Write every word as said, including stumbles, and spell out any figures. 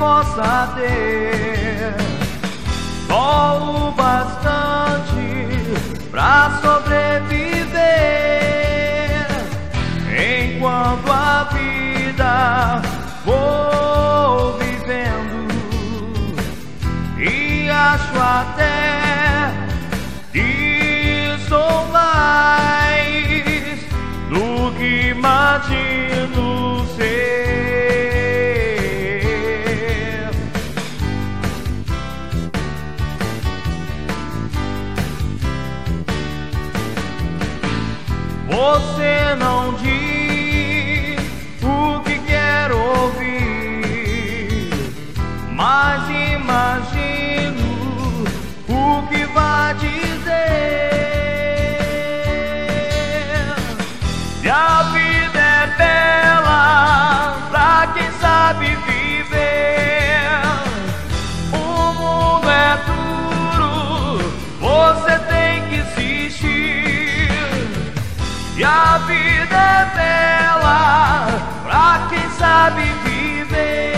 possa ter só o bastante pra sobreviver, enquanto a vida vou vivendo, e acho até que sou mais do que imagino ser. Você não diz o que quer ouvir, mas imagino o que vai dizer. Se a vida é bela pra quem sabe viver, o mundo é duro, você tem que insistir. E a vida é bela pra quem sabe viver.